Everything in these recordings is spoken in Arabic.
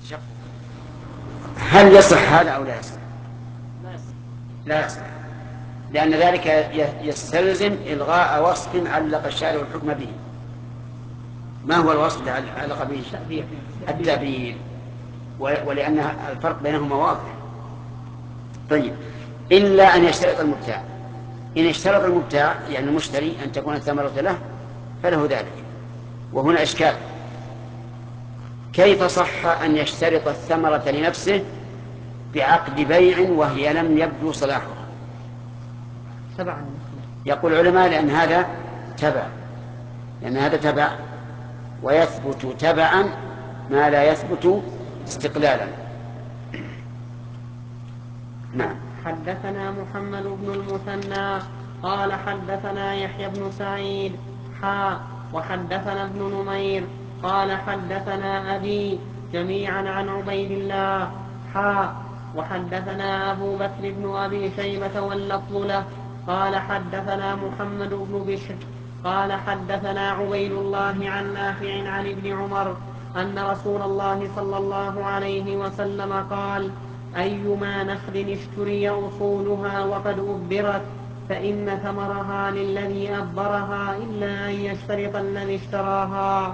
هل يصح هذا أو لا يصح؟ لا يصح، لأن ذلك يستلزم إلغاء وصف علق الشارع الحكم به. ما هو الوصف الذي علق به التأبيد، ولأن الفرق بينهما واضح. طيب، إلا أن يشترط المبتاع. إن اشترط المبتاع يعني المشتري أن تكون الثمرة له فله ذلك. وهنا إشكال، كيف صح أن يشترط الثمرة لنفسه بعقد بيع وهي لم يبدو صلاحها؟ يقول العلماء لأن هذا تبع، ويثبت تبعا ما لا يثبت استقلالا. نعم. حدثنا محمد بن المثنى قال حدثنا يحيى بن سعيد وحدثنا ابن نمير قال حدثنا أبي جميعا عن عبيد الله وحدثنا أبو بكر بن أبي شيبة واللفظ له قال حدثنا محمد بن بشر قال حدثنا عبيد الله عن نافع عن ابن عمر أن رسول الله صلى الله عليه وسلم قال: أيما نخل اشتري أصولها وقد أبرت فإن ثمرها للذي أبرها إلا أن يشترط الذي اشتراها.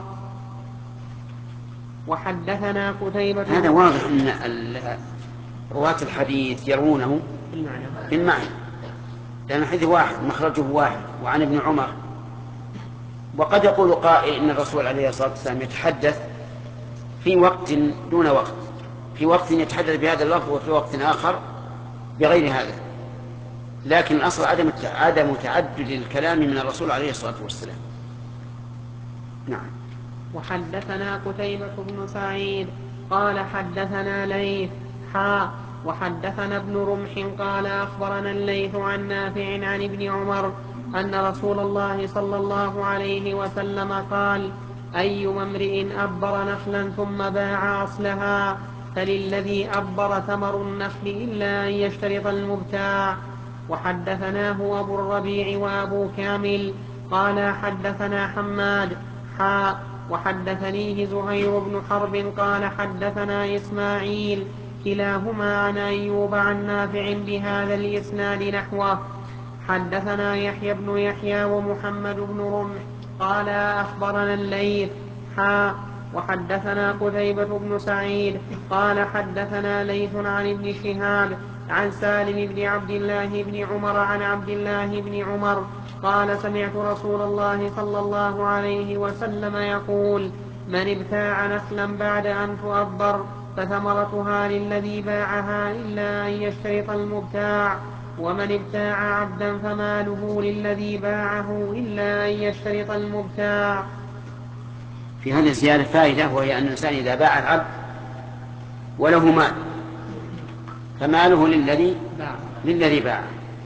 وحدثنا قتيبة. هذا واضح أن رواة الحديث يرونه بالمعنى، لأن الحديث واحد مخرجه واحد وعن ابن عمر. وقد يقول قائل إن الرسول عليه الصلاة والسلام يتحدث في وقت دون وقت، في وقت يتحدث بهذا اللفظ وفي وقت آخر بغير هذا، لكن الأصل عدم تعدد الكلام من الرسول عليه الصلاة والسلام. نعم. وحدثنا قتيبة بن سعيد قال حدثنا ليث وحدثنا ابن رمح قال أخبرنا الليث عن نافع عن ابن عمر أن رسول الله صلى الله عليه وسلم قال: أيما امرئ أبر نخلا ثم باع أصلها فللذي أبر ثمر النخل إلا أن يشترط المبتاع. وحدثناه أبو الربيع وأبو كامل قال حدثنا حماد وحدثنيه زهير بن حرب قال حدثنا إسماعيل كلاهما عن أيوب عن نافع بهذا الإسناد نحوه. حدثنا يحيى بن يحيى ومحمد بن رمح قال أخبرنا الليث وحدثنا قتيبة بن سعيد قال حدثنا ليث عن ابن شهاب عن سالم بن عبد الله بن عمر عن عبد الله بن عمر قال: سمعت رسول الله صلى الله عليه وسلم يقول: من ابتاع نخلا بعد أن تؤبر فثمرتها للذي باعها إلا أن يشترط المبتاع، ومن ابتاع عبدا فماله للذي باعه إلا أن يشترط المبتاع. في هذه الزيادة فائدة، وهي أن الإنسان إذا باع العبد وله مال فماله للذي باعه.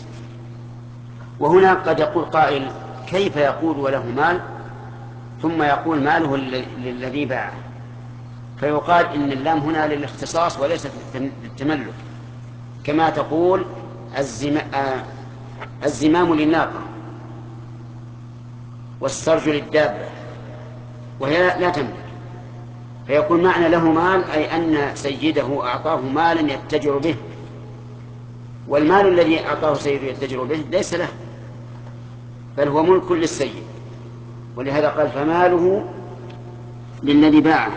وهنا قد يقول قائل: كيف يقول وله مال ثم يقول ماله للذي باعه؟ فيقال إن اللام هنا للاختصاص وليست للتملك، كما تقول الزمام للناقة والسرج للدابة وهي لا تملك. فيكون معنى له مال أي أن سيده أعطاه مالا يتجر به، والمال الذي أعطاه سيده يتجر به ليس له بل هو ملك للسيد، ولهذا قال: فماله للذي باعه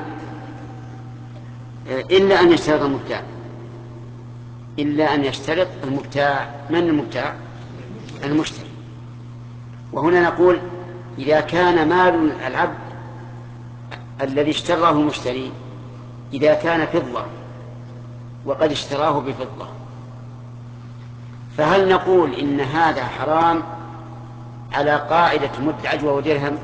إلا أن يشترط المبتاع. إلا أن يشترط المبتاع. من المبتاع؟ المشتري. وهنا نقول: إذا كان مال العبد الذي اشتراه المشتري إذا كان فضة وقد اشتراه بفضة، فهل نقول إن هذا حرام على قاعدة مد عجوة ودرهم؟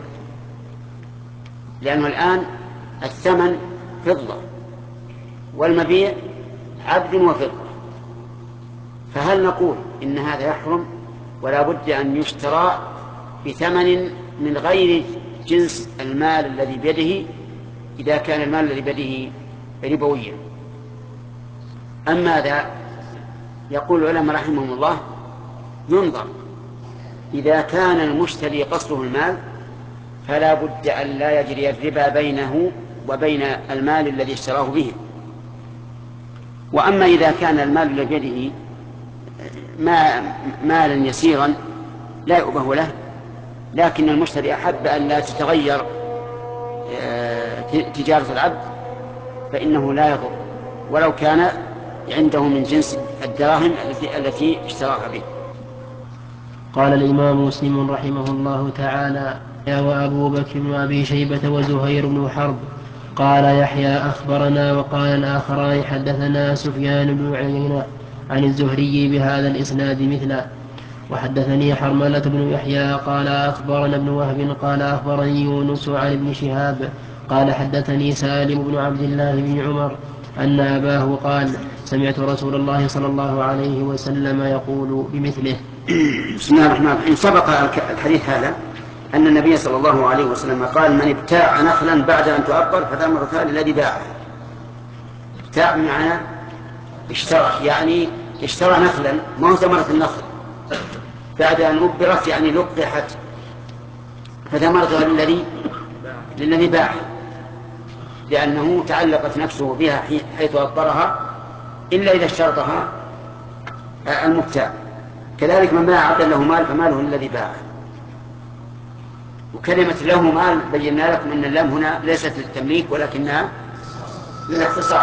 لأنه الآن الثمن فضة والمبيع عبد وفضة، فهل نقول إن هذا يحرم ولا بد أن يشترى بثمن من غير جنس المال الذي بيده إذا كان المال الذي بيده ربويا؟ أما ماذا يقول العلماء رحمهم الله: ينظر، إذا كان المشتري قصده المال فلا بد أن لا يجري الربا بينه وبين المال الذي اشتراه به، وأما إذا كان المال الذي بيده مالا يسيرا لا يؤبه له، لكن المشتري أحب أن لا تتغير تجارة العبد فإنه لا يضر ولو كان عنده من جنس الدراهم التي اشتراها به. قال الإمام مسلم رحمه الله تعالى: وأبو بكر وأبي شيبة وزهير بن حرب. قال يحيى: أخبرنا. وقال الآخران: حدثنا سفيان بن عيينة عن الزهري بهذا الإسناد مثله. وحدثني حرملة بن يحيى قال أخبرنا ابن وهب قال أخبرني يونس عن ابن شهاب قال حدثني سالم بن عبد الله بن عمر أن أباه قال: سمعت رسول الله صلى الله عليه وسلم يقول بمثله. بسم الله الرحمن الرحيم. سبق الحديث هذا أن النبي صلى الله عليه وسلم قال: من ابتاع نخلا بعد أن تؤبر فثمرتها للذي باعه. ابتاع بمعنى اشترى، يعني اشترى نخلا ما هو ثمرة النخل بعد أن أبرت، يعني لقحت، فثمرتها للذي باعه، لأنه تعلقت نفسه بها حيث أبرها إلا إذا اشترطها المبتاع. كذلك من باع عبدا له مال فماله للذي باعه. وكلمة له مال بينا لكم أن اللام هنا ليست للتمليك ولكنها للاختصاص،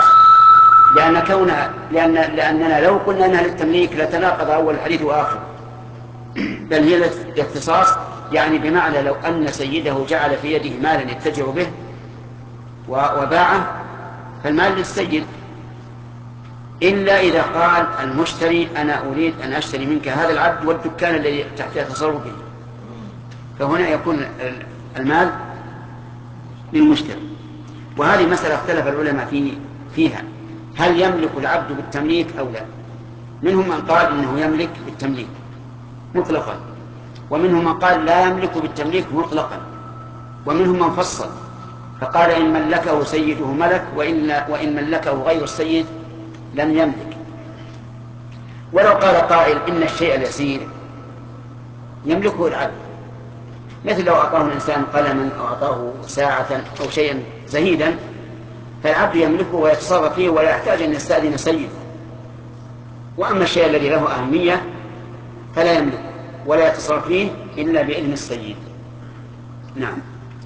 لأننا لو قلنا أنها للتمليك لتناقض أول الحديث وآخر، بل هي للاختصاص، يعني بمعنى لو أن سيده جعل في يده مالا يتجر به وباعه فالمال للسيد، إلا إذا قال المشتري: أنا أريد أن أشتري منك هذا العبد والدكان الذي تحت تصرفه، فهنا يكون المال للمشتري. وهذه مسألة اختلف العلماء فيها، هل يملك العبد بالتمليك أو لا؟ منهم من قال إنه يملك بالتمليك مطلقا، ومنهم من قال لا يملك بالتمليك مطلقا، ومنهم من فصل فقال: إن ملكه سيده ملك، وإن ملكه غير السيد لم يملك. ولو قال قائل إن الشيء اليسير يملكه العبد، مثل لو أعطاه الإنسان قلما أو أعطاه ساعة أو شيئا زهيدا فالعبد يملكه ويتصرف فيه ولا يحتاج أن يستأذن سيده. وأما الشيء الذي له أهمية فلا يملك ولا يتصرف فيه إلا بإذن السيد. نعم.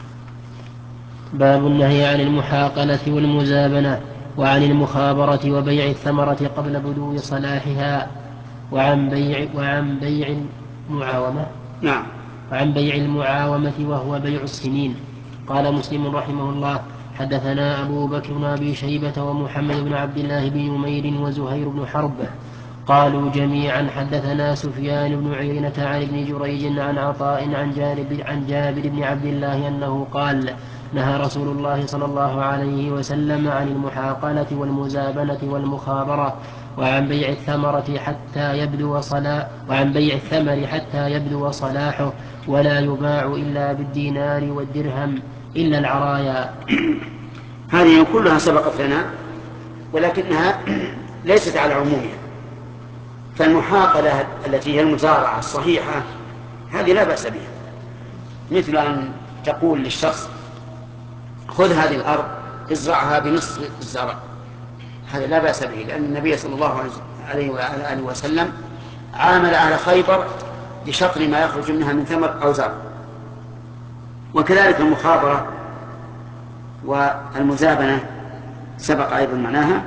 باب النهي عن المحاقلة والمزابنة وعن المخابرة وبيع الثمرة قبل بدو صلاحها وعن بيع المعاومة. نعم. وعن بيع المعاومة وهو بيع السنين. قال مسلم رحمه الله: حدثنا أبو بكر بن أبي شيبة ومحمد بن عبد الله بن نمير وزهير بن حرب قالوا جميعا حدثنا سفيان بن عيينة عن ابن جريج عن عطاء عن جابر بن عبد الله أنه قال: نهى رسول الله صلى الله عليه وسلم عن المحاقلة والمزابنة والمخابرة وعن بيع الثمر حتى يبدو صلاحه ولا يباع إلا بالدينار والدرهم إلا العرايا. هذه كلها سبقت لنا ولكنها ليست على عمومها. فالمحاقلة التي هي المزارعة الصحيحة هذه لا بأس بها، مثل أن تقول للشخص: خذ هذه الأرض ازرعها بنصف الزرع، هذا لا بأس به، لأن النبي صلى الله عليه وآله وسلم عامل أهل خيبر بشطر ما يخرج منها من ثمر أو زرع. وكذلك المخابرة والمزابنة سبق أيضا معناها،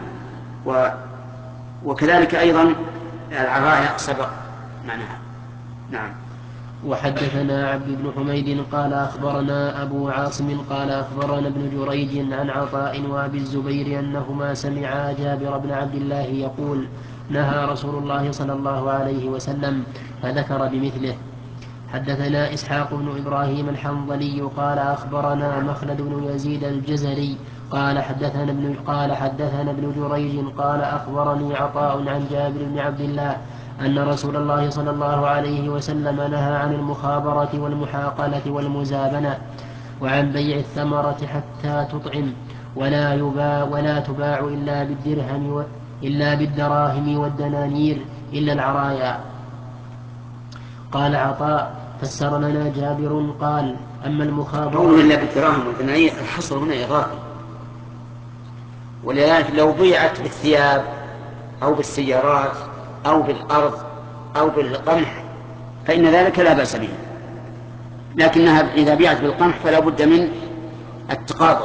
وكذلك أيضا العرايا سبق معناها. نعم. وحدثنا عبد بن حميد قال أخبرنا أبو عاصم قال أخبرنا ابن جريج عن عطاء وأبي الزبير أنهما سمعا جابر بن عبد الله يقول: نهى رسول الله صلى الله عليه وسلم، فذكر بمثله. حدثنا إسحاق بن إبراهيم الحنظلي قال أخبرنا مخلد بن يزيد الجزري قال حدثنا ابن جريج قال أخبرني عطاء عن جابر بن عبد الله أن رسول الله صلى الله عليه وسلم نهى عن المخابرة والمحاقلة والمزابنة وعن بيع الثمرة حتى تطعم ولا تباع إلا بالدراهم والدنانير إلا العرايا. قال عطاء: فسر لنا جابر قال: أما المخابرة إلا بالدراهم والدنانير، الحصر هنا إضافي، ولذلك لو بيعت بالثياب أو بالسيارات أو بالأرض أو بالقمح فإن ذلك لا بأس به، لكنها إذا بيعت بالقمح فلا بد من التقاضى.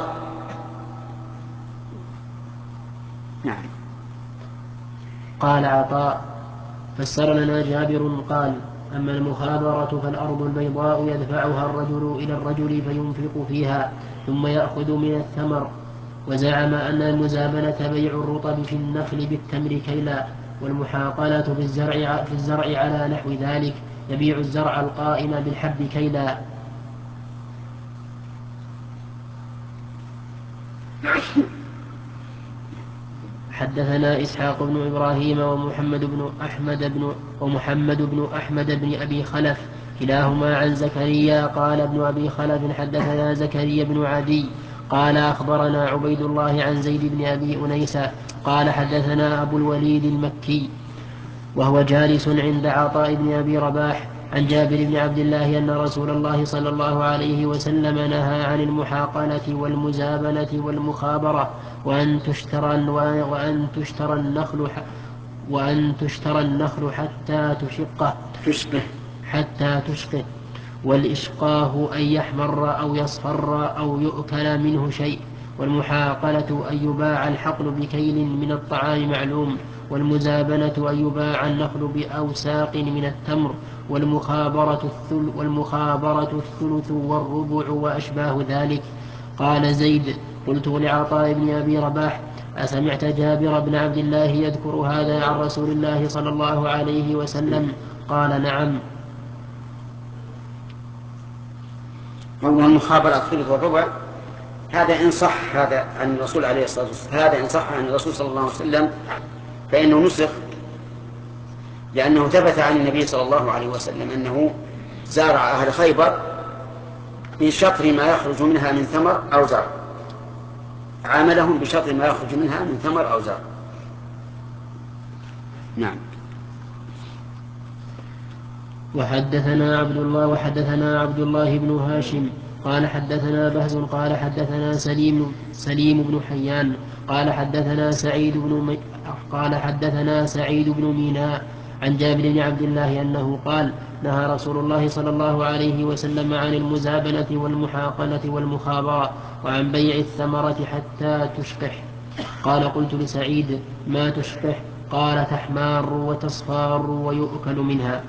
نعم. قال عطاء: فسر لنا جابر قال: أما المخابرة فالأرض البيضاء يدفعها الرجل إلى الرجل فينفق فيها ثم يأخذ من الثمر. وزعم أن المزابنة بيع الرطب في النخل بالتمر كيلا، والمحاقلة في الزرع على نحو ذلك، يبيع الزرع القائم بالحب كيلا. حدثنا إسحاق بن إبراهيم ومحمد بن أحمد بن أبي خلف كلاهما عن زكريا قال ابن أبي خلف حدثنا زكريا بن عدي قال أخبرنا عبيد الله عن زيد بن أبي أنيسة قال حدثنا أبو الوليد المكي وهو جالس عند عطاء بن أبي رباح عن جابر بن عبد الله أن رسول الله صلى الله عليه وسلم نهى عن المحاقلة والمزابنة والمخابرة وأن تشترى النخل حتى تشقه والإشقاه أن يحمر أو يصفر أو يؤكل منه شيء، والمحاقلة أن يباع الحقل بكيل من الطعام معلوم، والمزابنة أن يباع النخل بأوساق من التمر، والمخابرة الثلث والربع وأشباه ذلك. قال زيد: قلت لعطاء بن أبي رباح: أسمعت جابر بن عبد الله يذكر هذا عن رسول الله صلى الله عليه وسلم؟ قال: نعم. قوله المخابرة الثلث والربع هذا إن صح هذا عن الرسول عليه الصلاة والسلام، هذا إن صح عن الرسول صلى الله عليه وسلم فإنه نسخ، لأنه ثبت عن النبي صلى الله عليه وسلم أنه زارع أهل خيبر من شطر ما يخرج منها من ثمر أو زرع، عاملهم بشطر ما يخرج منها من ثمر أو زرع. نعم. وحدثنا عبد الله بن هاشم قال حدثنا بهز قال حدثنا سليم بن حيان قال حدثنا سعيد بن ميناء عن جابر بن عبد الله أنه قال: نهى رسول الله صلى الله عليه وسلم عن المزابنة والمحاقلة والمخابرة وعن بيع الثمرة حتى تشقح. قال: قلت لسعيد: ما تشقح؟ قال: تحمار وتصفار ويؤكل منها.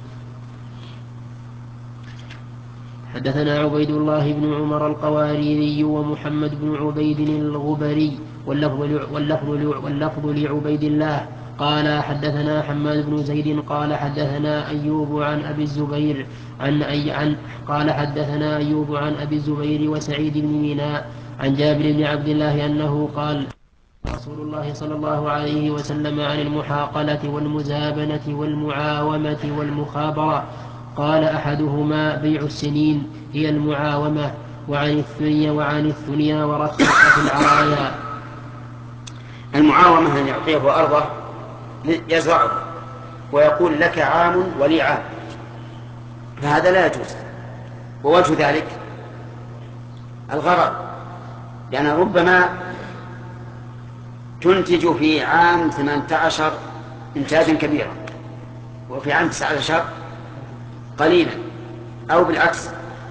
حدثنا عبيد الله بن عمر القواريري ومحمد بن عبيد الغبري واللفظ لعبيد الله قال حدثنا حماد بن زيد قال حدثنا أيوب عن أبي الزبير قال حدثنا أيوب عن أبي الزبير وسعيد بن ميناء عن جابر بن عبد الله أنه قال: رسول الله صلى الله عليه وسلم عن المحاقلة والمزابنة والمعاومة والمخابرة. قال: أحدهما بيع السنين هي المعاومة، وعن الثنيا ورقة العرايا. المعاومة أن يعطيه أرضه يزرعه ويقول: لك عام ولي عام، فهذا لا يجوز. ووجه ذلك الغرر، لأن ربما تنتج في عام 18 إنتاجا كبيرا وفي عام 19 قليلا، أو بالعكس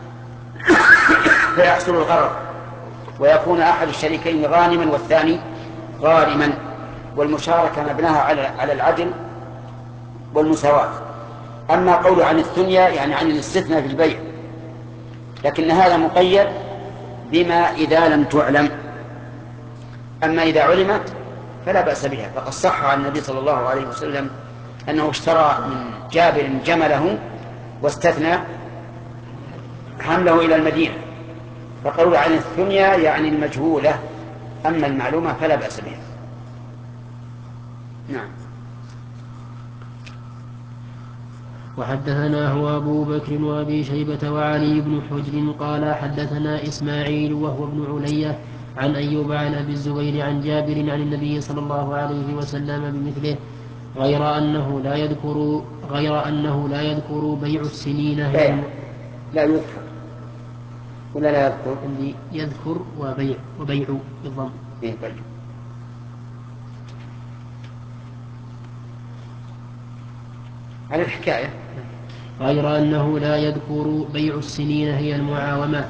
فيحصل الغرر ويكون أحد الشريكين غانما والثاني غارما، والمشاركة مبناها على العدل والمساواة. أما قول عن الثنيا يعني عن الاستثناء في البيع، لكن هذا مقيد بما إذا لم تعلم، أما إذا علمت فلا بأس بها. فقد صح عن النبي صلى الله عليه وسلم أنه اشترى من جابر جمله واستثنى حمله إلى المدينة، فقول عن الثنيا يعني المجهولة، أما المعلومة فلا بأس بها. نعم. وحدثنا هو أبو بكر وأبي شيبة وعلي بن حجر قال حدثنا إسماعيل وهو ابن علية عن أيوب عن أبي الزبير عن جابر عن النبي صلى الله عليه وسلم بمثله، غير أنه لا يذكر بيع السنين. لا يذكر ولا لا يذكر؟ اللي يذكر وبيع بالضم. على الحكاية، غير أنه لا يذكر بيع السنين هي المعاومة.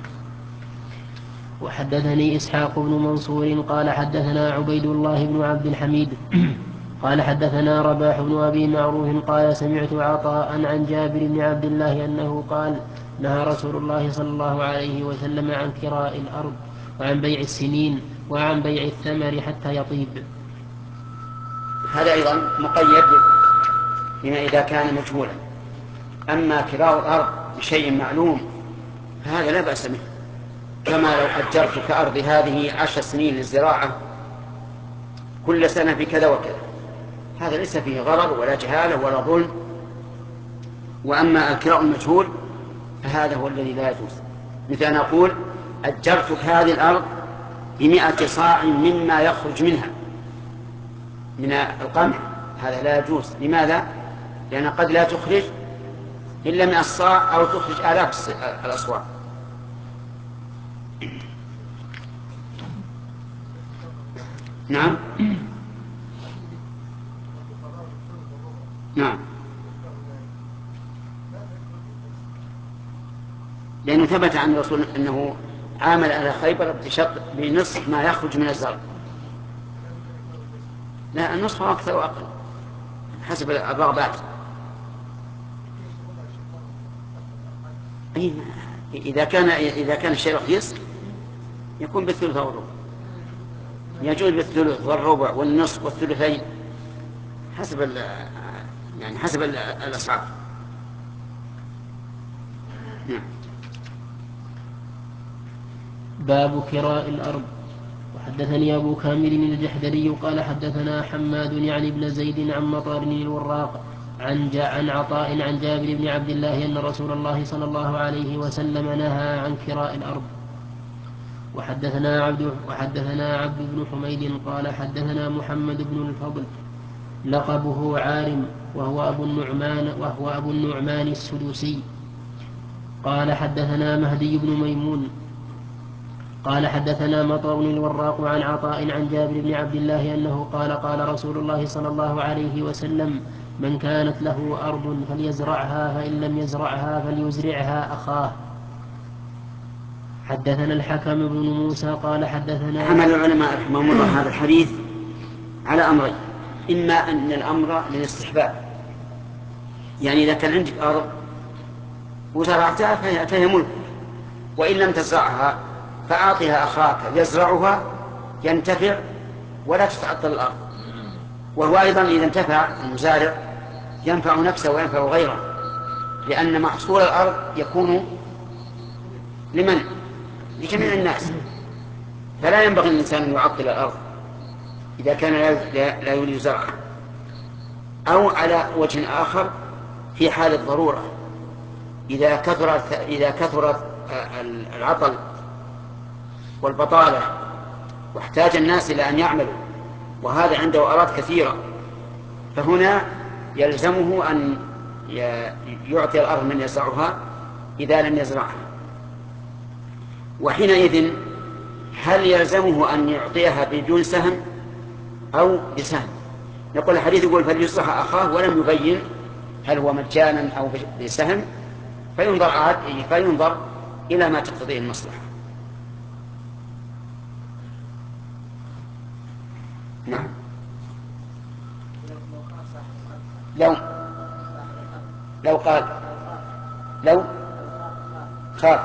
وحدثني إسحاق بن منصور قال حدثنا عبيد الله بن عبد الحميد قال حدثنا رباح بن أبي معروف قال سمعت عطاء عن جابر بن عبد الله أنه قال نهى رسول الله صلى الله عليه وسلم عن كراء الأرض وعن بيع السنين وعن بيع الثمر حتى يطيب. هذا أيضا مقيد بما إذا كان مجهولا. أما كراء الأرض بشيء معلوم فهذا لا بأس به، كما لو أجرتك أرضي هذه 10 سنين للزراعة كل سنة بكذا وكذا، هذا ليس فيه غرر ولا جهالة ولا ظلم. وأما الكراء المجهول فهذا هو الذي لا يجوز، مثل أن أقول أجرتك هذه الأرض ب100 صاع مما يخرج منها من القمح، هذا لا يجوز. لماذا؟ لأن قد لا تخرج إلا 100 صاع أو تخرج آلاف الأصواع. نعم نعم، لأنه ثبت عن الرسول أنه عامل على خيبر بنصف ما يخرج من الزرع. لا، النصف أكثر وأقل حسب الرغبات. إذا كان الشيء رخيص يكون بالثلث والربع، يجوز بالثلث والربع والنصف والثلثين حسب الأسعار. نعم. باب كراء الأرض. وحدثني أبو كامل الجحدري قال حدثنا حماد يعني بن زيد عن مطار الوراق عن عطاء عن جابر بن عبد الله أن رسول الله صلى الله عليه وسلم نهى عن كراء الأرض. وحدثنا عبد بن حميد قال حدثنا محمد بن الفضل لقبه عارم وهو أبو النعمان السدوسي قال حدثنا مهدي بن ميمون قال حدثنا مطر الوراق عن عطاء عن جابر بن عبد الله أنه قال قال رسول الله صلى الله عليه وسلم من كانت له أرض فليزرعها فإن لم يزرعها فليزرعها أخاه. حدثنا الحكم بن موسى قال حدثنا. حمل العلماء رحمهم الله هذا الحديث على أمرين: إما أن الأمر للاستحباب، يعني إذا كان عندك أرض وزرعتها فهي ملك، وإن لم تزرعها فأعطها أخاك يزرعها ينتفع ولا تتعطل الأرض. وهو أيضا إذا انتفع المزارع ينفع نفسه وينفع غيره، لأن محصول الأرض يكون لمن؟ لجميع الناس، فلا ينبغي الإنسان أن يعطل الأرض إذا كان لا يريد زرعها. أو على وجه آخر في حال الضرورة، إذا كثرت العطل والبطالة واحتاج الناس إلى أن يعملوا وهذا عنده أراض كثيرة، فهنا يلزمه أن يعطي الأرض من يزرعها إذا لم يزرعها. وحينئذ هل يلزمه أن يعطيها بدون سهم أو بسهم؟ نقول الحديث يقول فليصلح أخاه ولم يبين هل هو مجانا أو بسهم، فينظر إلى ما تقتضيه المصلحة. نعم. لو قال لو خاف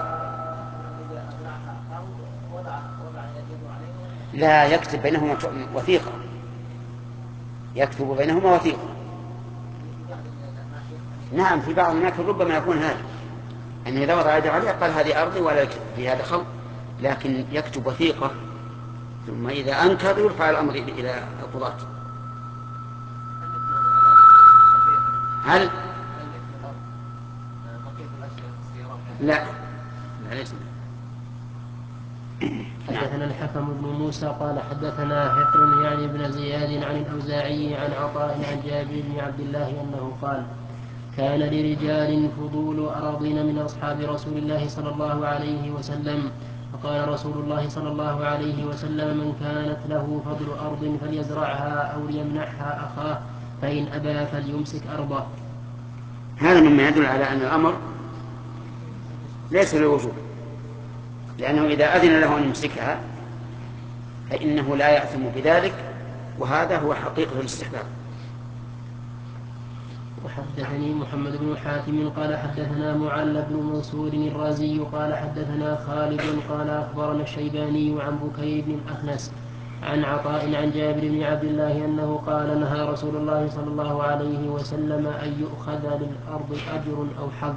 لا يكتب بينهما وثيقة، يكتب بينهما وثيقة. نعم، في بعض الأماكن ربما يكون هذا أنه إذا وضع يده عليها قال هذه أرضي ولا يكتب فيها دخل، لكن يكتب وثيقة، ثم إذا أنكر يرفع الأمر إلى القضاة. هل لا ليس. حدثنا الحكم بن موسى قال حدثنا حقر يعني بن زياد عن الأوزاعي عن عطاء عن جابر بن عبد الله أنه قال كان لرجال فضول أراضين من أصحاب رسول الله صلى الله عليه وسلم، فقال رسول الله صلى الله عليه وسلم من كانت له فضل أرض فليزرعها أو ليمنحها أخاه، فإن أبى فليمسك أرضه. هذا مما يدل على أن الأمر ليس للوجوب، لأنه إذا أذن له أن يمسكها فإنه لا يأثم بذلك، وهذا هو حقيقة الاستحباب. وحدثني محمد بن حاتم قال حدثنا معل بن منصور الرازي قال حدثنا خالد قال أخبرنا الشيباني عن بكير بن الأخنس عن عطاء عن جابر بن عبد الله أنه قال نهى رسول الله صلى الله عليه وسلم أن يؤخذ للأرض أجر أو حظ.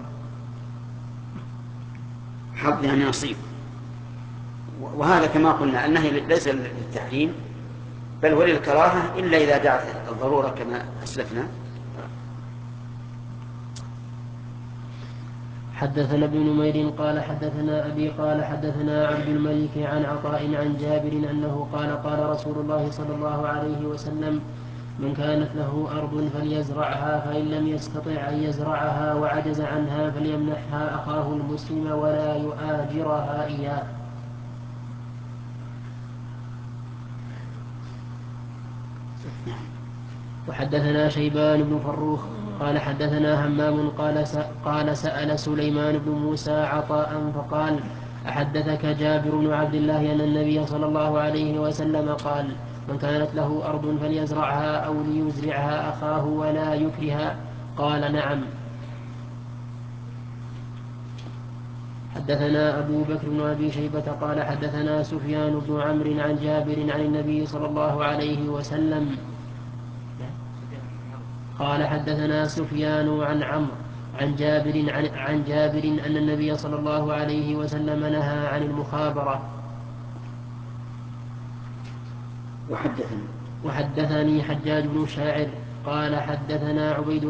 حظ يعني نصيب، وهذا كما قلنا النهي ليس للتحريم بل هو للكراهة إلا إذا دعت الضرورة كما أسلفنا. حدثنا ابن نمير قال حدثنا أبي قال حدثنا عبد الملك عن عطاء عن جابر أنه قال قال رسول الله صلى الله عليه وسلم من كانت له أرض فليزرعها فإن لم يستطع أن يزرعها وعجز عنها فليمنحها أخاه المسلم ولا يؤاجرها إياه. وحدثنا شيبان بن فروخ قال حدثنا همام قال سأل سليمان بن موسى عطاء فقال أحدثك جابر بن عبد الله أن النبي صلى الله عليه وسلم قال من كانت له أرض فليزرعها أو ليزرعها أخاه ولا يكرها؟ قال نعم. حدثنا أبو بكر بن أبي شيبة قال حدثنا سفيان بن عمرو عن جابر عن النبي صلى الله عليه وسلم قال حدثنا سفيان عن عمرو عن جابر أن النبي صلى الله عليه وسلم نهى عن المخابرة. وحدثني حجاج بن شاعر قال حدثنا عبيد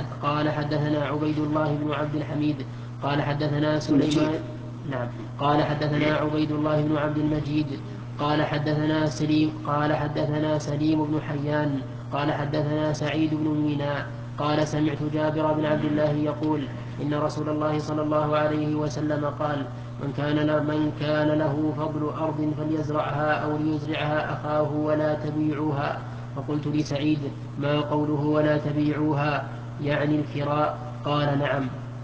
الله بن عبد الحميد قال حدثنا سليمان قال حدثنا عبيد الله بن عبد المجيد قال حدثنا سليم بن حيان قال حدثنا سعيد بن ميناء قال سمعت جابر بن عبد الله يقول إن رسول الله صلى الله عليه وسلم قال من كان له فضل أرض فليزرعها أو ليزرعها أخاه ولا تبيعوها. فقلت لسعيد ما قوله ولا تبيعوها يعني الكراء؟ قال نعم.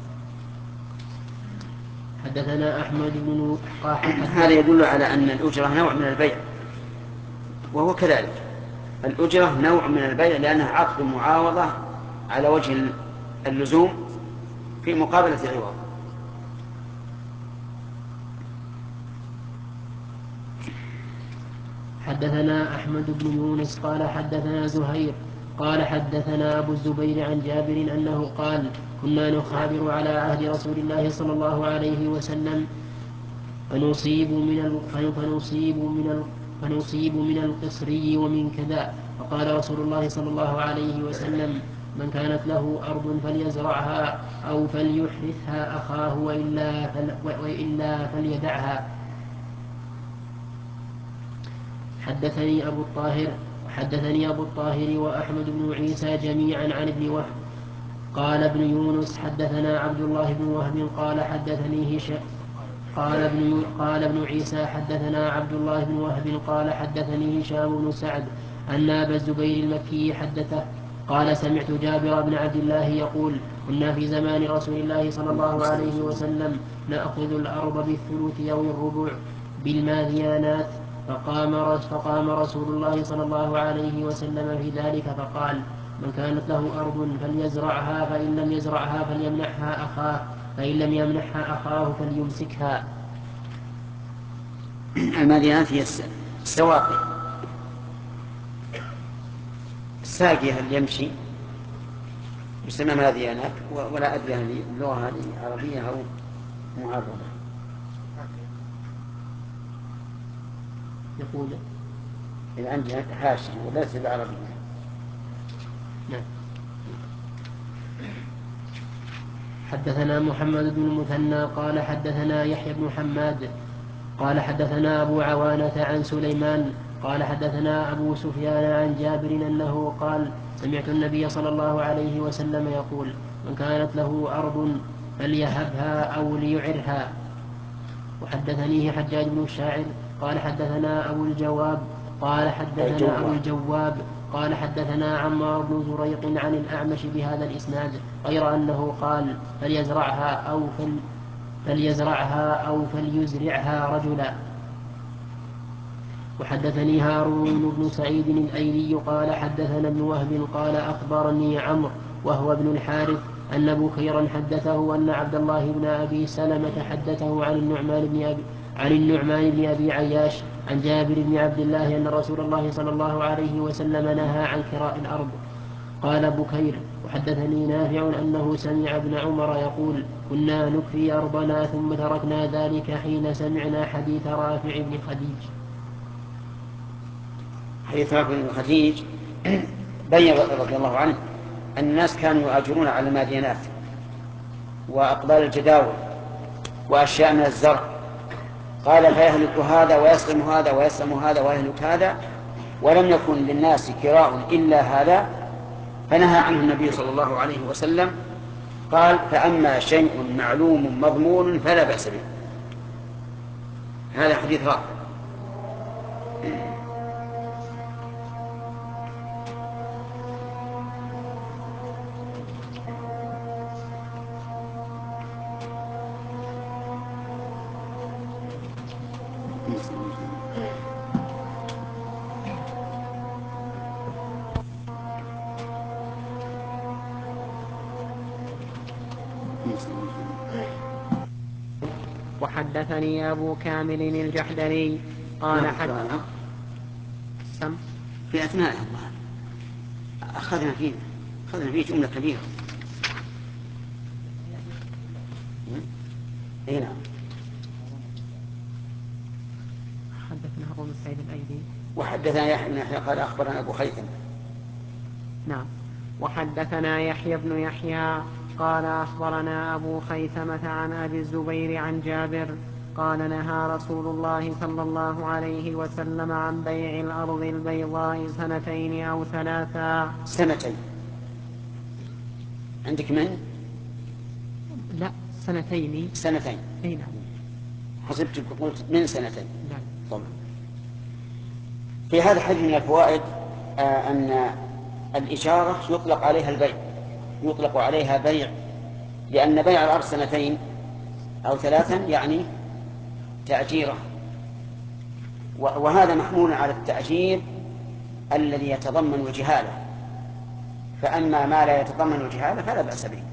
حدثنا أحمد بن هذا يدل على أن الأجرة نوع من البيع، وهو كذلك الأجرة نوع من البيع لأنها عقد معاوضة على وجه اللزوم في مقابلة عوض. حدثنا أحمد بن يونس قال حدثنا زهير قال حدثنا أبو الزبير عن جابر أنه قال كنا نخابر على عهد رسول الله صلى الله عليه وسلم فنصيب من القصري ومن كذا. فقال رسول الله صلى الله عليه وسلم من كانت له أرض فليزرعها أو فليحرثها أخاه وإلا فليدعها. حدثني أبو الطاهر وأحمد بن عيسى جميعا عن ابن وهب قال ابن يونس حدثنا عبد الله بن وهب قال ابن عيسى حدثنا عبد الله بن وهب قال حدثني هشام بن سعد أن أبا الزبير المكي حدثه قال سمعت جابر بن عبد الله يقول كنا في زمان رسول الله صلى الله عليه وسلم نأخذ الأرض بالثلث أو الربع بالماذيانات فقام رسول الله صلى الله عليه وسلم في ذلك فقال من كانت له أرض فليزرعها فإن لم يزرعها فليمنحها أخاه فإن لم يمنحها أخاه فليمسكها. الماذيانات هي السواقي، الساقية اللي يمشي يسمى ماذيانات، ولا أدري هل اللغة هذه عربية أو معربة. يقول إذا عندي حاشية وليس بالعربية. نعم. حدثنا محمد بن المثنى قال حدثنا يحيى بن حماد قال حدثنا أبو عوانة عن سليمان قال حدثنا أبو سفيان عن جابر أنه قال سمعت النبي صلى الله عليه وسلم يقول من كانت له أرض فليهبها أو ليعرها. وحدثنيه حجاج بن الشاعر قال حدثنا أبو الجواب قال حدثنا عمار بن زريق عن الأعمش بهذا الإسناد غير أنه قال فليزرعها أو فليزرعها رجلا. وحدثني هارون بن سعيد الأيلي قال حدثنا ابن وهب قال أخبرني عمرو وهو ابن الحارث أن بكيرا حدثه أن عبد الله بن أبي سلمة حدثه عن النعمان بن أبي عياش عن جابر بن عبد الله أن رسول الله صلى الله عليه وسلم نهى عن كراء الأرض. قال بكير وحدثني نافع أنه سمع ابن عمر يقول كنا نكري أرضنا ثم تركنا ذلك حين سمعنا حديث رافع بن خديج. حديث رافع بن خديج بين رضي الله عنه أن الناس كانوا يؤاجرون على المادينات وأقبال الجداول وأشياء من الزرع، قال فيهلك هذا ويسلم هذا ويسلم هذا ويهلك هذا، ولم يكن للناس كراء إلا هذا، فنهى عنه النبي صلى الله عليه وسلم. قال فأما شيء معلوم مضمون فلا بأس به. هذا حديث رافع. وحدثني أبو كامل الجحدري قال في أثناء أخذنا فيه جملة كبيرة. نعم. حدثنا أبو سعيد الأيلي وحدثنا يحيى قال أخبرنا أبو خيثم. نعم. وحدثنا يحيى بن يحيى قال أخبرنا أبو خيثمة عن أبي الزبير عن جابر قال نهى رسول الله صلى الله عليه وسلم عن بيع الأرض البيضاء 2 أو 3. 2 عندك من؟ لا 2. 2. أي نعم. حسبتك قلت من 2. لا. طبعا. في هذا الحديث من الفوائد أن الإجارة يطلق عليها البيع، يطلق عليها بيع، لأن بيع الأرض 2 أو 3 يعني تأجيره، وهذا محمول على التأجير الذي يتضمن الجهالة، فأما ما لا يتضمن الجهالة فلا بأس به.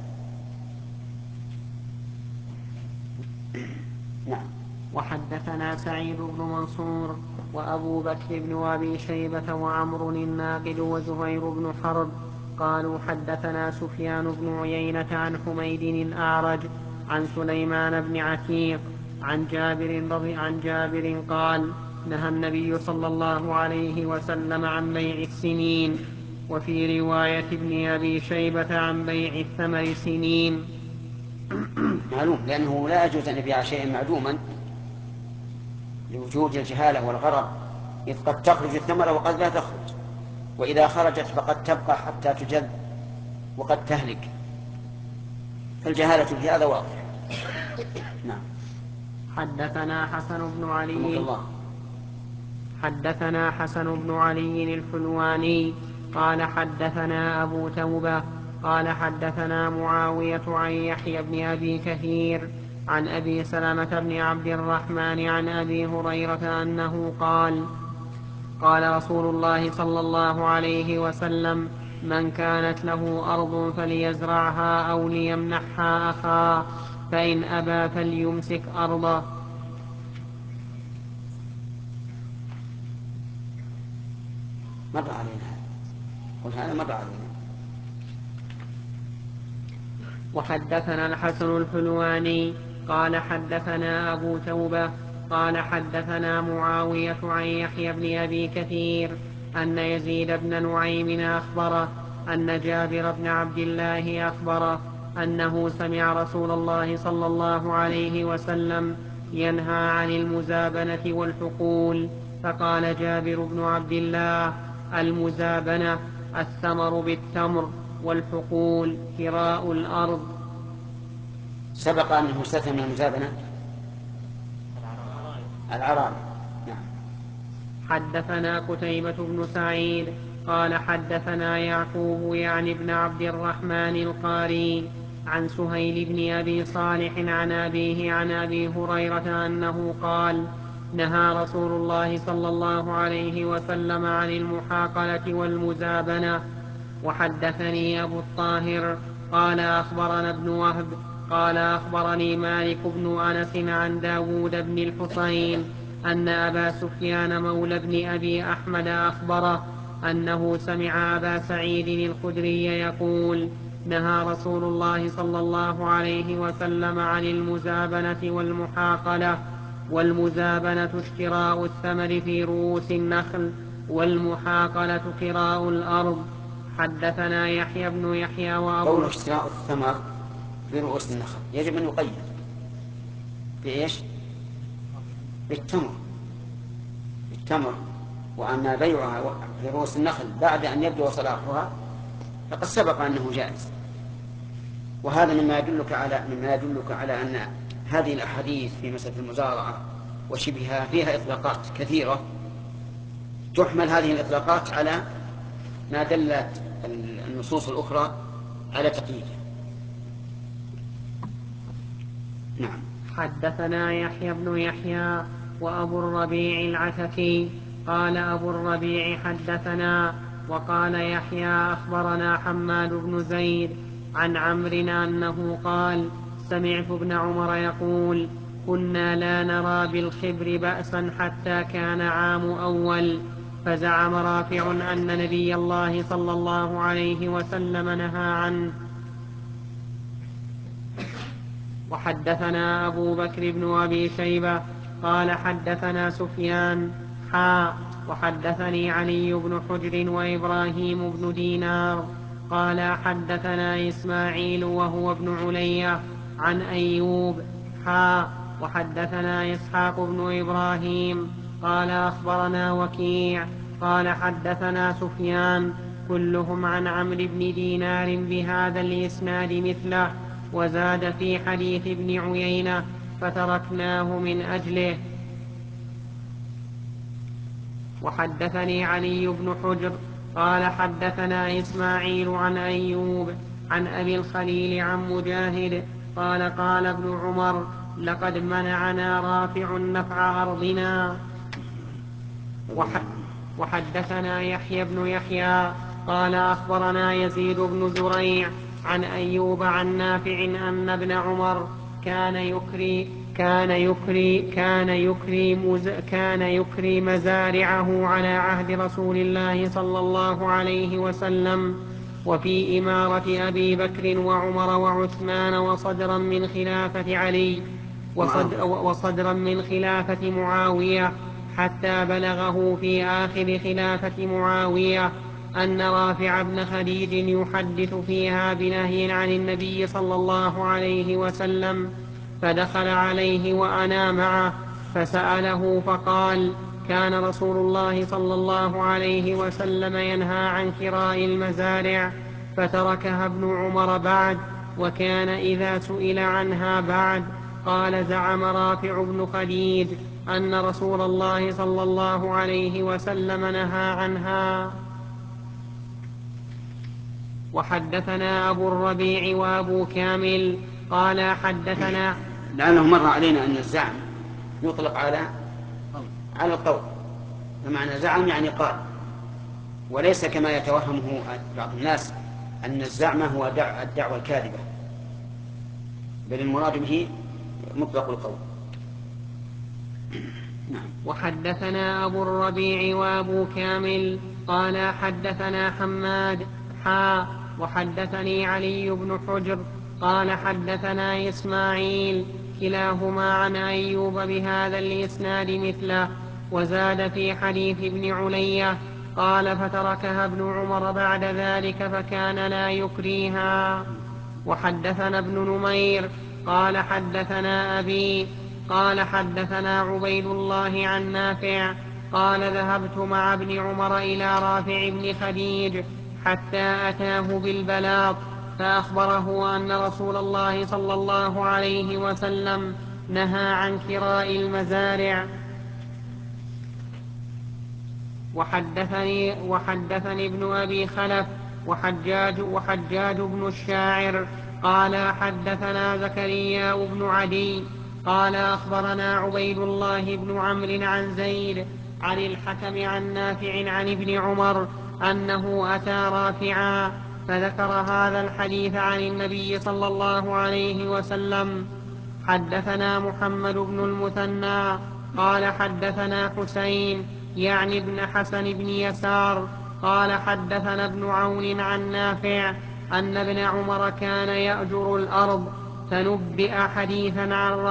نعم. وحدثنا سعيد بن منصور وأبو بكر بن أبي شيبة وعمر الناقد وزهير بن حرب قالوا حدثنا سفيان بن عيينة عن حميد الأعرج عن سليمان بن عتيق عن جابر قال نهى النبي صلى الله عليه وسلم عن بيع السنين، وفي رواية ابن أبي شيبة عن بيع الثمر سنين. معلوم، لأنه لا يجوز أن يبيع شيئا معدوما لوجود الجهالة والغرر، إذ قد تخرج الثمرة وقد لا تخرج، وإذا خرجت فقد تبقى حتى تجذب وقد تهلك، فالجهالة في هذا واضح. نعم. حدثنا حسن بن علي الحلواني قال حدثنا أبو توبة قال حدثنا معاوية عن يحيى بن أبي كثير عن أبي سلمة بن عبد الرحمن عن أبي هريرة أنه قال قال رسول الله صلى الله عليه وسلم من كانت له أرض فليزرعها أو ليمنحها أخاه، فإن أبى فليمسك أرضه. مر علينا، قلت هذا مر علينا. وحدثنا الحسن الحلواني قال حدثنا أبو توبة قال حدثنا معاوية عن يحيى بن أبي كثير أن يزيد بن نعيم أخبره أن جابر بن عبد الله أخبره أنه سمع رسول الله صلى الله عليه وسلم ينهى عن المزابنة والحقول، فقال جابر بن عبد الله المزابنة الثمر بالتمر، والحقول كراء الأرض. سبق أنه استثنى من المزابنة العرائض. نعم. حدثنا قتيبة بن سعيد قال حدثنا يعقوب يعني بن عبد الرحمن القاري عن سهيل بن أبي صالح عن أبيه عن أبي هريرة أنه قال نهى رسول الله صلى الله عليه وسلم عن المحاقلة والمزابنة. وحدثني أبو الطاهر قال أخبرنا ابن وهب قال أخبرني مالك بن أنس عن داود بن الحصين أن أبا سفيان مولى بن أبي أحمد أخبره أنه سمع أبا سعيد الخدري يقول نهى رسول الله صلى الله عليه وسلم عن المزابنة والمحاقلة. والمزابنة اشتراء الثمر في رؤوس النخل والمحاقلة كراء الأرض. حدثنا يحيى بن يحيى قول اشتراء الثمر في رؤوس النخل يجب أن يقيد بإيش؟ بالتمر وأما بيعها في رؤوس النخل بعد أن يبدو صلاحها فقد سبق أنه جائز. وهذا مما يدلك على أن هذه الأحاديث في مسألة المزارعة وشبهها فيها إطلاقات كثيرة، تحمل هذه الإطلاقات على ما دلت النصوص الأخرى على تقييده. نعم. حدثنا يحيى بن يحيى وأبو الربيع العتكي قال أبو الربيع حدثنا وقال يحيى أخبرنا حماد بن زيد عن عمرو أنه قال سمعت ابن عمر يقول كنا لا نرى بالخبر بأسا حتى كان عام أول، فزعم رافع أن نبي الله صلى الله عليه وسلم نهى عنه. وحدثنا أبو بكر بن أبي شيبة قال حدثنا سفيان وحدثني علي بن حجر وإبراهيم بن دينار قال حدثنا إسماعيل وهو ابن علية عن أيوب وحدثنا إسحاق بن إبراهيم قال أخبرنا وكيع قال حدثنا سفيان كلهم عن عمرو بن دينار بهذا الإسناد مثله، وزاد في حديث ابن عيينة فتركناه من أجله. وحدثني علي بن حجر قال حدثنا إسماعيل عن أيوب عن أبي الخليل عن مجاهد قال قال ابن عمر لقد منعنا رافع نفع أرضنا. وحدثنا يحيى بن يحيى قال أخبرنا يزيد بن زريع عن أيوب عن نافع أن ابن عمر كان يكري مزارعه على عهد رسول الله صلى الله عليه وسلم وفي إمارة أبي بكر وعمر وعثمان وصدرا من خلافة علي وصدرا من خلافة معاوية، حتى بلغه في آخر خلافة معاوية أن رافع بن خديج يحدث فيها بنهي عن النبي صلى الله عليه وسلم، فدخل عليه وأنا معه فسأله فقال كان رسول الله صلى الله عليه وسلم ينهى عن كراء المزارع فتركها ابن عمر بعد، وكان إذا سئل عنها بعد قال زعم رافع بن خديج أن رسول الله صلى الله عليه وسلم نهى عنها. وحدثنا أبو الربيع وأبو كامل قال حدثنا لأنه مر علينا أن الزعم يطلق على القول، فمعنى زعم يعني قال، وليس كما يتوهمه بعض الناس أن الزعم هو الدعوة الكاذبة، بل المراد به مطلق القول. نعم. وحدثنا أبو الربيع وأبو كامل قال حدثنا حماد وحدثني علي بن حجر قال حدثنا إسماعيل كلاهما عن أيوب بهذا الإسناد مثله، وزاد في حديث ابن علية قال فتركها ابن عمر بعد ذلك فكان لا يكريها. وحدثنا ابن نمير قال حدثنا أبي قال حدثنا عبيد الله عن نافع قال ذهبت مع ابن عمر إلى رافع بن خديج حتى أتاه بالبلاط فأخبره أن رسول الله صلى الله عليه وسلم نهى عن كراء المزارع. وحدثني ابن أبي خلف وحجاج بن الشاعر قال حدثنا زكريا بن عدي قال أخبرنا عبيد الله بن عمرو عن زيد عن الحكم عن نافع عن ابن عمر أنه أتى رافعا فذكر هذا الحديث عن النبي صلى الله عليه وسلم. حدثنا محمد بن المثنى قال حدثنا حسين يعني ابن حسن بن يسار قال حدثنا ابن عون عن نافع أن ابن عمر كان يأجر الأرض فنبئ حديثا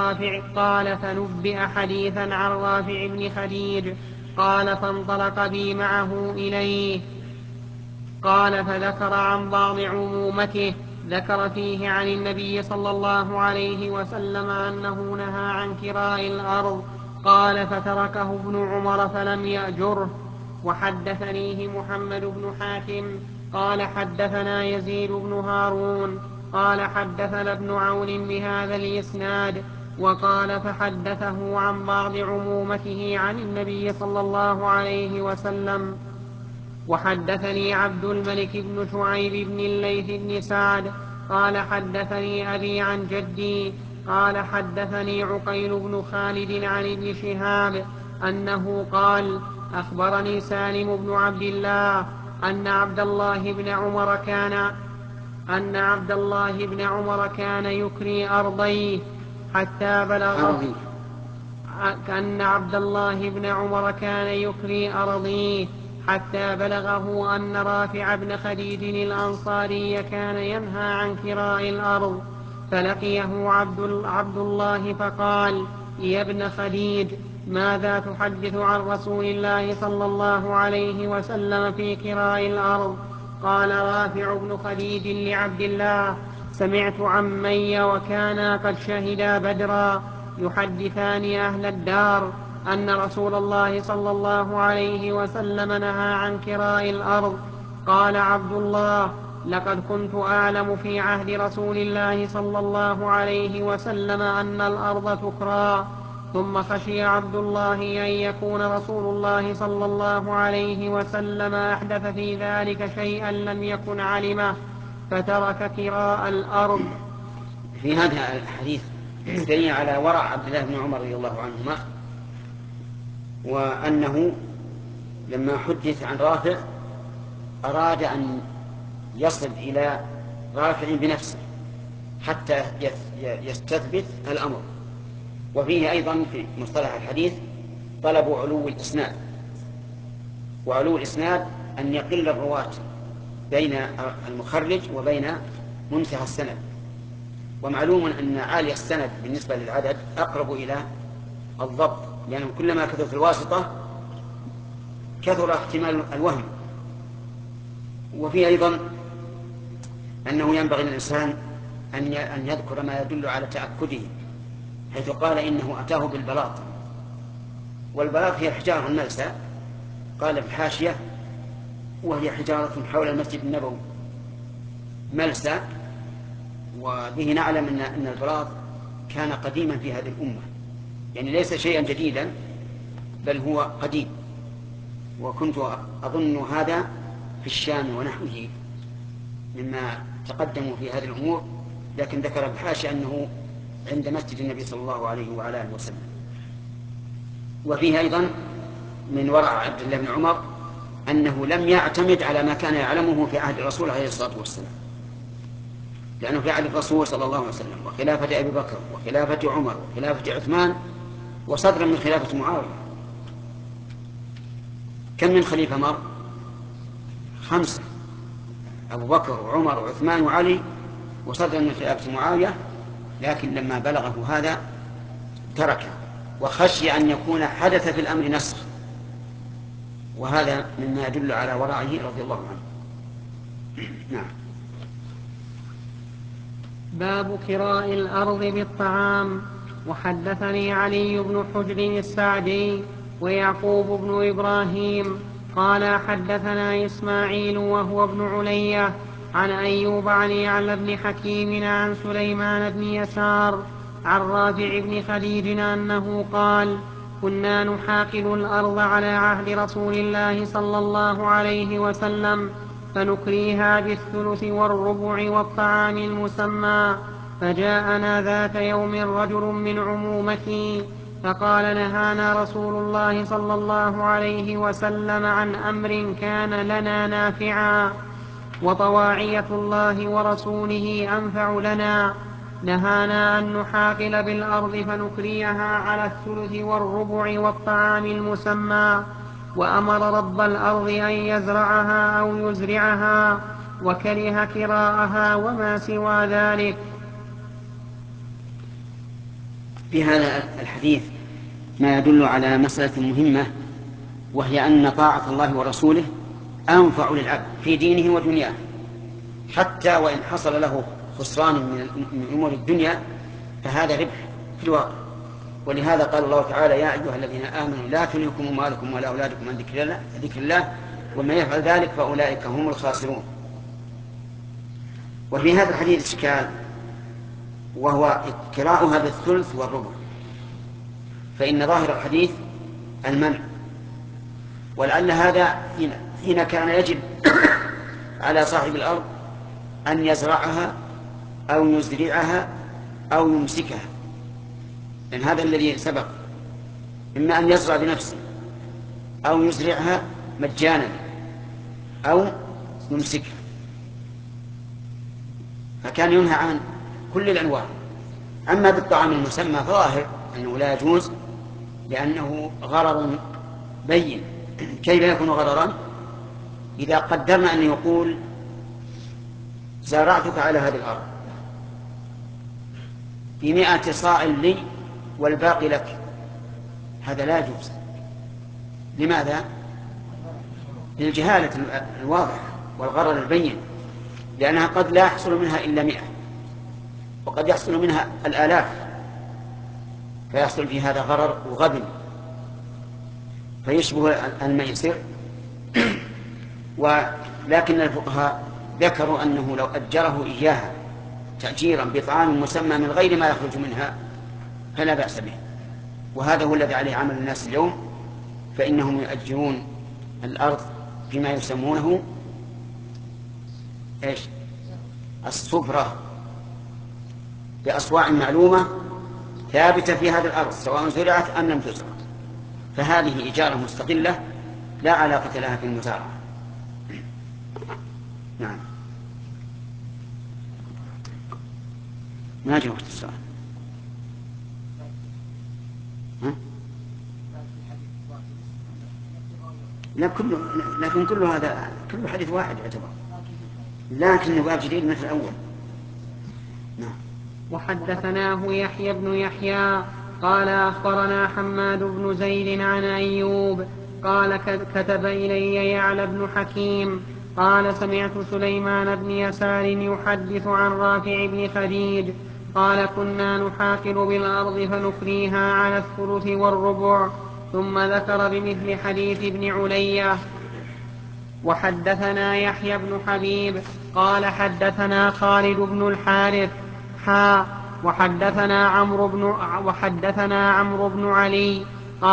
عن رافع بن خديج قال فانطلق بي معه إليه قال فذكر عن بعض عمومته ذكر فيه عن النبي صلى الله عليه وسلم أنه نهى عن كراء الأرض قال فتركه ابن عمر فلم يأجره. وحدثنيه محمد بن حاتم قال حدثنا يزيد بن هارون قال حدثنا ابن عون بهذا الإسناد وقال فحدثه عن بعض عمومته عن النبي صلى الله عليه وسلم. وحدثني عبد الملك بن شعيب بن الليث بن سعد قال حدثني أبي عن جدي قال حدثني عقيل بن خالد عن ابن شهاب أنه قال أخبرني سالم بن عبد الله أن عبد الله بن عمر كان يكري أرضيه حتى بلغه أن عبد الله بن عمر كان يكري أرضيه حتى بلغه أن رافع بن خديج الأنصاري كان ينهى عن كراء الأرض فلقيه عبد الله فقال يا ابن خديج ماذا تحدث عن رسول الله صلى الله عليه وسلم في كراء الأرض؟ قال رافع بن خديج لعبد الله سمعت عمي وكانا قد شهدا بدرا يحدثان أهل الدار أن رسول الله صلى الله عليه وسلم نهى عن كراء الأرض. قال عبد الله لقد كنت أعلم في عهد رسول الله صلى الله عليه وسلم أن الأرض تكرى. ثم خشي عبد الله أن يكون رسول الله صلى الله عليه وسلم أحدث في ذلك شيئا لم يكن علمه فترك كراء الأرض. في هذا الحديث دليل على ورع عبد الله بن عمر رضي الله عنهما، وأنه لما حدث عن رافع أراد أن يصل إلى رافع بنفسه حتى يستثبت الأمر. وفيه أيضا في مصطلح الحديث طلب علو الإسناد، وعلو الإسناد أن يقل الرواة بين المخرج وبين منتهى السند. ومعلوم أن عالي السند بالنسبة للعدد أقرب إلى الضبط، لأنه كلما كثرت الواسطة كثر احتمال الوهم. وفيه أيضا أنه ينبغي للإنسان أن يذكر ما يدل على تأكده، حيث قال إنه أتاه بالبلاط، والبلاط هي الحجارة الملسى، قال في الحاشية وهي حجارة حول المسجد النبوي ملسى. وبه نعلم أن البلاط كان قديما في هذه الأمة، يعني ليس شيئا جديدا بل هو قديم. وكنت أظن هذا في الشام ونحوه مما تقدموا في هذه الأمور، لكن ذكر بحاشا أنه عند مسجد النبي صلى الله عليه وعلى آله وسلم. وفيه أيضا من ورع عبد الله بن عمر أنه لم يعتمد على ما كان يعلمه في عهد الرسول عليه الصلاة والسلام، لأنه في عهد الرسول صلى الله عليه وسلم وخلافة أبي بكر وخلافة عمر وخلافة عثمان وصدرا من خلافة معاوية. كم من خليفة مر؟ 5: أبو بكر وعمر وعثمان وعلي، وصدرا من خلافة معاوية. لكن لما بلغه هذا تركه، وخشي أن يكون حدث في الأمر نسخ، وهذا مما يدل على ورعه رضي الله عنه. نعم. باب كراء الأرض بالطعام. وحدثني علي بن حجر السعدي ويعقوب بن إبراهيم قال حدثنا إسماعيل وهو ابن علية عن أيوب عن يعلى بن حكيم عن سليمان بن يسار عن رافع بن خديج أنه قال كنا نحاقل الأرض على عهد رسول الله صلى الله عليه وسلم فنكريها بالثلث والربع والطعام المسمى. فجاءنا ذات يوم رجل من عمومتي فقال نهانا رسول الله صلى الله عليه وسلم عن أمر كان لنا نافعا وطواعية الله ورسوله أنفع لنا. نهانا أن نحاقل بالأرض فنكريها على الثلث والربع والطعام المسمى، وأمر رب الأرض أن يزرعها أو يزرعها، وكره كراءها وما سوى ذلك. في هذا الحديث ما يدل على مسألة مهمة، وهي أن طاعة الله ورسوله أنفع للعبد في دينه ودنياه، حتى وإن حصل له خسران من أمور الدنيا فهذا ربح في الواقع. ولهذا قال الله تعالى: يا أيها الذين آمنوا لا تلهكم أموالكم ولا أولادكم عن ذكر الله ومن يفعل ذلك فأولئك هم الخاسرون. وفي هذا الحديث إشكال، وهو كراؤها بالثلث والربع، فإن ظاهر الحديث المنع، ولعل هذا حين كان يجب على صاحب الأرض أن يزرعها أو يزرعها أو يمسكها، لأن هذا الذي سبق، إما أن يزرع بنفسه أو يزرعها مجانا أو يمسكها، فكان ينهى عن كل الأنواع. أما بالطعام المسمى فظاهر أنه لا يجوز، لأنه غرر بين. كيف يكون غررا؟ إذا قدرنا أن يقول: زرعتك على هذه الأرض ب100 صاع لي والباقي لك، هذا لا يجوز. لماذا؟ للجهالة الواضحة والغرر البين، لأنها قد لا يحصل منها إلا 100، وقد يحصل منها الآلاف، فيحصل في هذا غرر وغبن، فيشبه الميسر. ولكن الفقهاء ذكروا أنه لو أجره إياها تأجيرا بطعام مسمى من غير ما يخرج منها فلا بأس به، وهذا هو الذي عليه عمل الناس اليوم، فإنهم يؤجرون الأرض بما يسمونه الصفرة، بأصواع معلومة ثابتة في هذه الأرض سواء زرعت أم لم تزرع، فهذه إجارة مستقلة لا علاقة لها في المزارعة. نعم. ما جاء وقت السؤال. لكن كل هذا كل حديث واحد يعتبر، لكن باب جديد مثل الأول. نعم. وحدثناه يحيى بن يحيى قال أخبرنا حماد بن زيد عن أيوب قال كتب إلي يعلى بن حكيم قال سمعت سليمان بن يسار يحدث عن رافع بن خديج قال كنا نحاقل بالأرض فنكريها على الثلث والربع، ثم ذكر بمثل حديث ابن علية. وحدثنا يحيى بن حبيب قال حدثنا خالد بن الحارث وحدثنا عمرو بن علي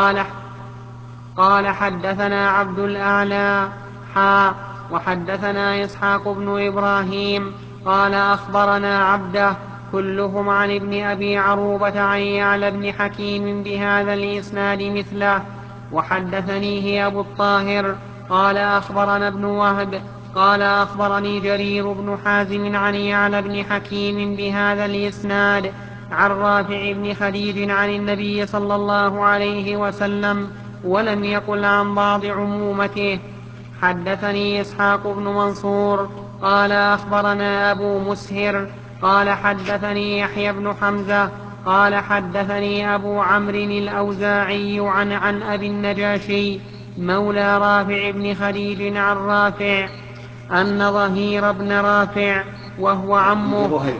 قال حدثنا عبد الأعلى وحدثنا إسحاق بن إبراهيم قال أخبرنا عبده كلهم عن ابن أبي عروبة عن يعلى بن حكيم بهذا الإسناد مثله. وحدثنيه أبو الطاهر قال أخبرنا ابن وهب قال أخبرني جرير بن حازم عن يعلى بن حكيم بهذا الإسناد عن رافع بن خديج عن النبي صلى الله عليه وسلم، ولم يقل عن بعض عمومته. حدثني إسحاق بن منصور قال أخبرنا أبو مسهر قال حدثني يحيى بن حمزة قال حدثني أبو عمرو الأوزاعي عن أبي النجاشي مولى رافع بن خديج عن رافع أن ظهير بن رافع وهو عمه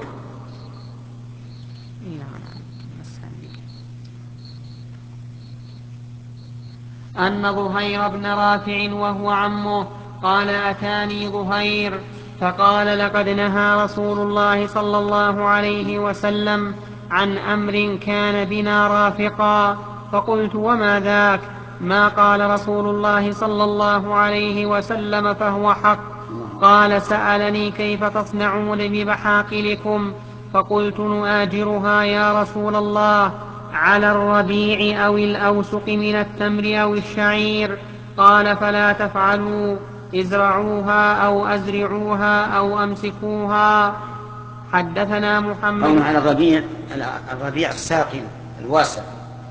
أن ظهير بن رافع وهو عمه قال أتاني ظهير فقال لقد نهى رسول الله صلى الله عليه وسلم عن أمر كان بنا رافقا، فقلت وما ذاك؟ ما قال رسول الله صلى الله عليه وسلم فهو حق. قال سألني كيف تصنعون بمحاقلكم؟ فقلت نؤاجرها يا رسول الله على الربيع أو الأوسق من التمر أو الشعير. قال فلا تفعلوا، ازرعوها أو أزرعوها أو أمسكوها. حدثنا محمد قول على الربيع الساقي الواسع.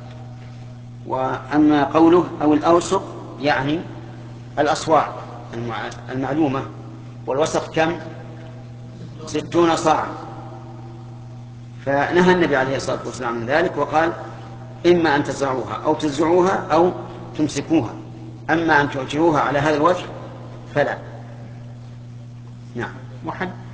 وأما قوله أو الأوسق يعني الأصواع المعلومة، والوسق كم؟ 60 صاعا. فنهى النبي عليه الصلاة والسلام عن ذلك وقال إما أن تزرعوها أو تزرعوها أو تمسكوها، أما أن تؤجروها على هذا الوجه فلا. نعم.